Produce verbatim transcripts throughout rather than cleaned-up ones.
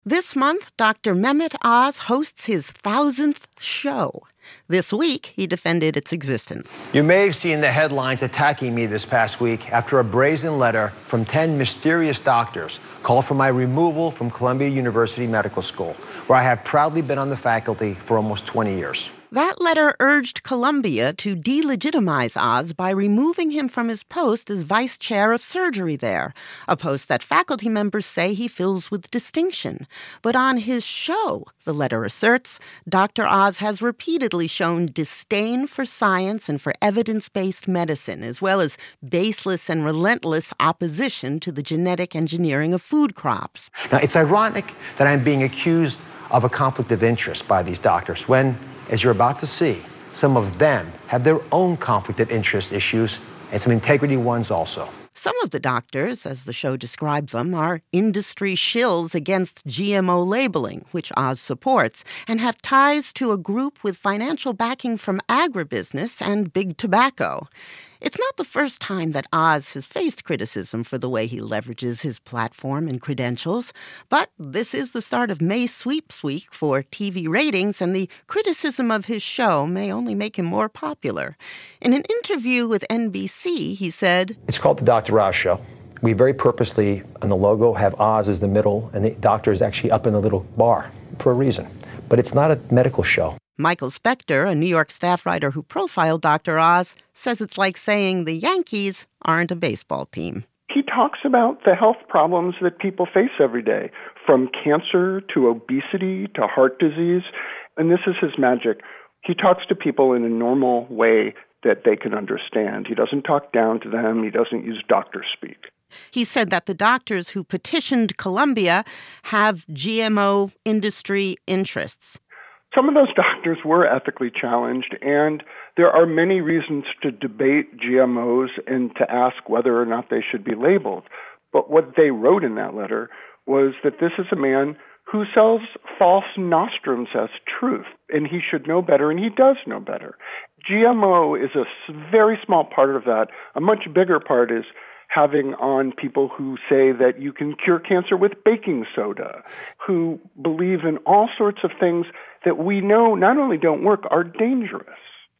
This month, Doctor Mehmet Oz hosts his thousandth show. This week, he defended its existence. You may have seen the headlines attacking me this past week after a brazen letter from ten mysterious doctors called for my removal from Columbia University Medical School, where I have proudly been on the faculty for almost twenty years. That letter urged Columbia to delegitimize Oz by removing him from his post as vice chair of surgery there, a post that faculty members say he fills with distinction. But on his show, the letter asserts, Doctor Oz has repeatedly shown disdain for science and for evidence-based medicine, as well as baseless and relentless opposition to the genetic engineering of food crops. Now, it's ironic that I'm being accused of a conflict of interest by these doctors when, as you're about to see, some of them have their own conflict of interest issues and some integrity ones also. Some of the doctors, as the show described them, are industry shills against G M O labeling, which Oz supports, and have ties to a group with financial backing from agribusiness and big tobacco. It's not the first time that Oz has faced criticism for the way he leverages his platform and credentials, but this is the start of May Sweeps Week for T V ratings, and the criticism of his show may only make him more popular. In an interview with N B C, he said, "It's called the Doctor Oz Show. We very purposely, on the logo, have Oz as the middle, and the doctor is actually up in the little bar for a reason. But it's not a medical show." Michael Spector, a New York staff writer who profiled Doctor Oz, says it's like saying the Yankees aren't a baseball team. He talks about the health problems that people face every day, from cancer to obesity to heart disease, and this is his magic. He talks to people in a normal way that they can understand. He doesn't talk down to them. He doesn't use doctor speak. He said that the doctors who petitioned Columbia have G M O industry interests. Some of those doctors were ethically challenged, and there are many reasons to debate G M Os and to ask whether or not they should be labeled. But what they wrote in that letter was that this is a man who sells false nostrums as truth, and he should know better, and he does know better. G M O is a very small part of that. A much bigger part is having on people who say that you can cure cancer with baking soda, who believe in all sorts of things that we know not only don't work, are dangerous.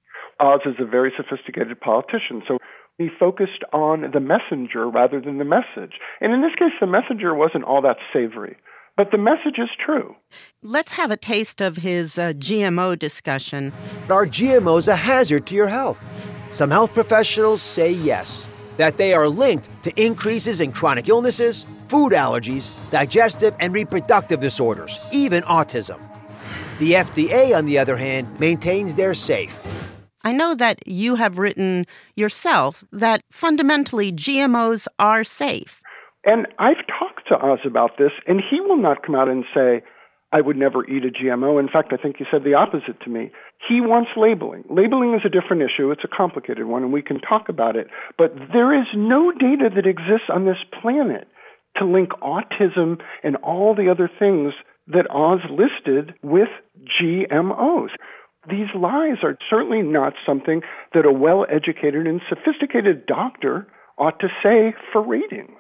Oz is a very sophisticated politician, so he focused on the messenger rather than the message. And in this case, the messenger wasn't all that savory. But the message is true. Let's have a taste of his uh, G M O discussion. Are G M Os a hazard to your health? Some health professionals say yes, that they are linked to increases in chronic illnesses, food allergies, digestive and reproductive disorders, even autism. The F D A, on the other hand, maintains they're safe. I know that you have written yourself that fundamentally G M Os are safe. And I've talked to Oz about this, and he will not come out and say, I would never eat a G M O. In fact, I think he said the opposite to me. He wants labeling. Labeling is a different issue. It's a complicated one, and we can talk about it. But there is no data that exists on this planet to link autism and all the other things that Oz listed with G M Os. These lies are certainly not something that a well-educated and sophisticated doctor ought to say for ratings.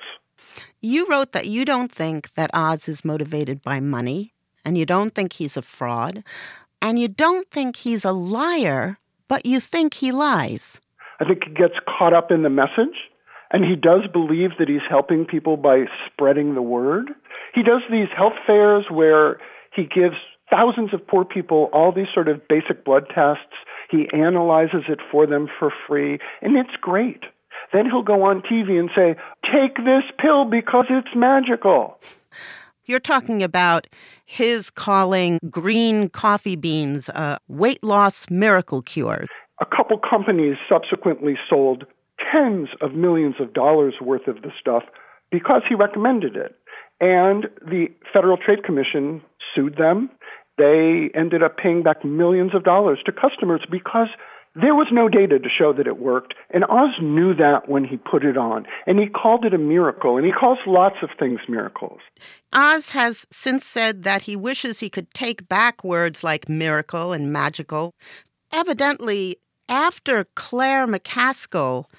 You wrote that you don't think that Oz is motivated by money, and you don't think he's a fraud, and you don't think he's a liar, but you think he lies. I think he gets caught up in the message, and he does believe that he's helping people by spreading the word. He does these health fairs where he gives thousands of poor people all these sort of basic blood tests. He analyzes it for them for free, and it's great. Then he'll go on T V and say, take this pill because it's magical. You're talking about his calling green coffee beans a weight loss miracle cure. A couple companies subsequently sold tens of millions of dollars worth of the stuff because he recommended it. And the Federal Trade Commission sued them. They ended up paying back millions of dollars to customers because there was no data to show that it worked, and Oz knew that when he put it on, and he called it a miracle, and he calls lots of things miracles. Oz has since said that he wishes he could take back words like miracle and magical. Evidently, after Claire McCaskill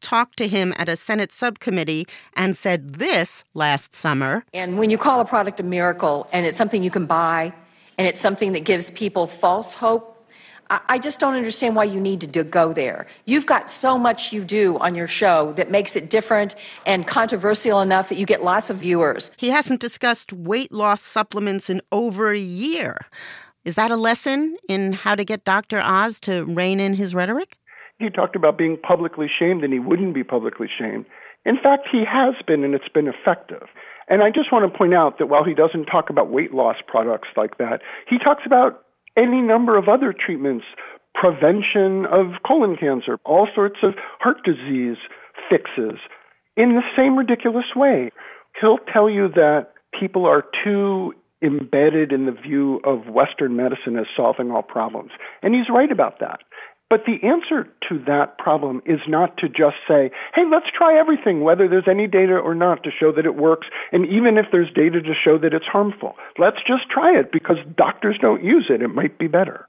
talked to him at a Senate subcommittee and said this last summer. And when you call a product a miracle and it's something you can buy and it's something that gives people false hope, I just don't understand why you need to do, go there. You've got so much you do on your show that makes it different and controversial enough that you get lots of viewers. He hasn't discussed weight loss supplements in over a year. Is that a lesson in how to get Doctor Oz to rein in his rhetoric? He talked about being publicly shamed, and he wouldn't be publicly shamed. In fact, he has been, and it's been effective. And I just want to point out that while he doesn't talk about weight loss products like that, he talks about any number of other treatments, prevention of colon cancer, all sorts of heart disease fixes, in the same ridiculous way. He'll tell you that people are too embedded in the view of Western medicine as solving all problems. And he's right about that. But the answer to that problem is not to just say, hey, let's try everything, whether there's any data or not, to show that it works. And even if there's data to show that it's harmful, let's just try it because doctors don't use it. It might be better.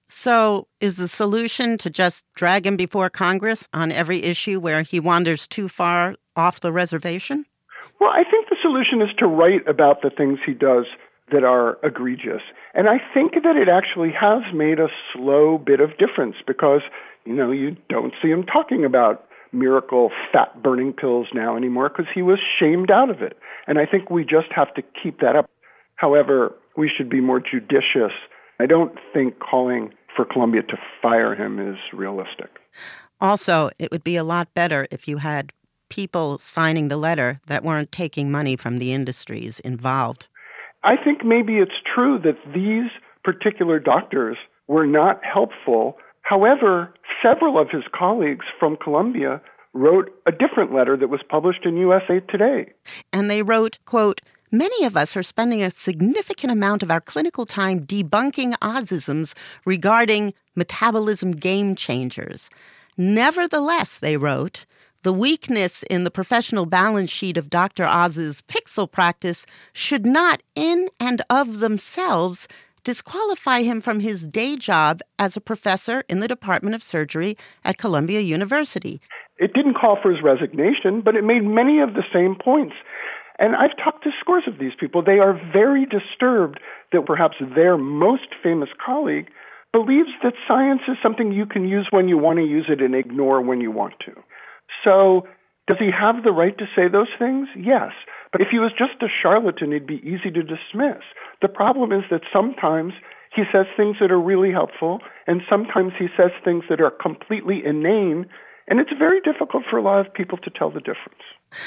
So is the solution to just drag him before Congress on every issue where he wanders too far off the reservation? Well, I think the solution is to write about the things he does that are egregious. And I think that it actually has made a slow bit of difference because, you know, you don't see him talking about miracle fat-burning pills now anymore because he was shamed out of it. And I think we just have to keep that up. However, we should be more judicious. I don't think calling for Columbia to fire him is realistic. Also, it would be a lot better if you had people signing the letter that weren't taking money from the industries involved. I think maybe it's true that these particular doctors were not helpful. However, several of his colleagues from Columbia wrote a different letter that was published in U S A Today. And they wrote, quote, many of us are spending a significant amount of our clinical time debunking Ozisms regarding metabolism game changers. Nevertheless, they wrote, the weakness in the professional balance sheet of Doctor Oz's Pixel practice should not, in and of themselves, disqualify him from his day job as a professor in the Department of Surgery at Columbia University. It didn't call for his resignation, but it made many of the same points. And I've talked to scores of these people. They are very disturbed that perhaps their most famous colleague believes that science is something you can use when you want to use it and ignore when you want to. So does he have the right to say those things? Yes. But if he was just a charlatan, it'd be easy to dismiss. The problem is that sometimes he says things that are really helpful, and sometimes he says things that are completely inane, and it's very difficult for a lot of people to tell the difference.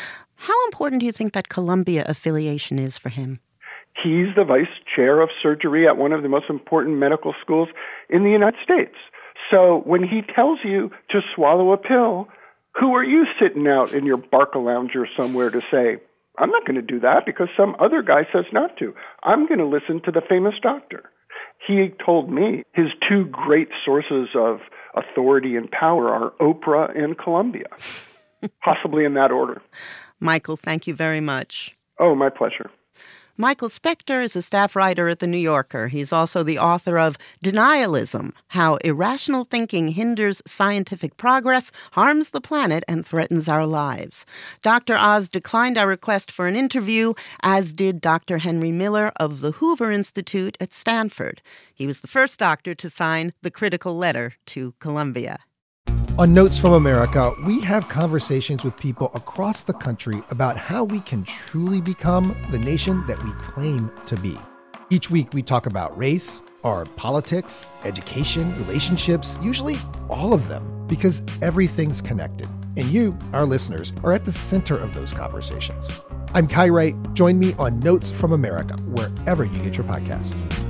How important do you think that Columbia affiliation is for him? He's the vice chair of surgery at one of the most important medical schools in the United States. So when he tells you to swallow a pill, who are you sitting out in your Barcalounger somewhere to say, I'm not going to do that because some other guy says not to. I'm going to listen to the famous doctor. He told me his two great sources of authority and power are Oprah and Columbia, possibly in that order. Michael, thank you very much. Oh, my pleasure. Michael Spector is a staff writer at The New Yorker. He's also the author of Denialism, How Irrational Thinking Hinders Scientific Progress, Harms the Planet, and Threatens Our Lives. Doctor Oz declined our request for an interview, as did Doctor Henry Miller of the Hoover Institute at Stanford. He was the first doctor to sign the critical letter to Columbia. On Notes from America, we have conversations with people across the country about how we can truly become the nation that we claim to be. Each week, we talk about race, our politics, education, relationships, usually all of them, because everything's connected. And you, our listeners, are at the center of those conversations. I'm Kai Wright. Join me on Notes from America, wherever you get your podcasts.